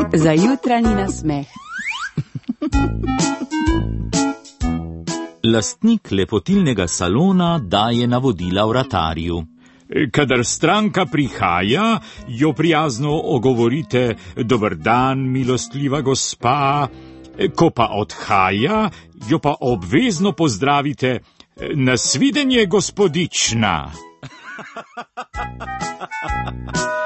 Za jutranji nasmeh. Lastnik lepotilnega salona daje navodila vratarju. Kadar stranka prihaja, jo prijazno ogovorite: dober dan, milostljiva gospa. Ko pa odhaja, jo pa obvezno pozdravite: nasvidenje, gospodična.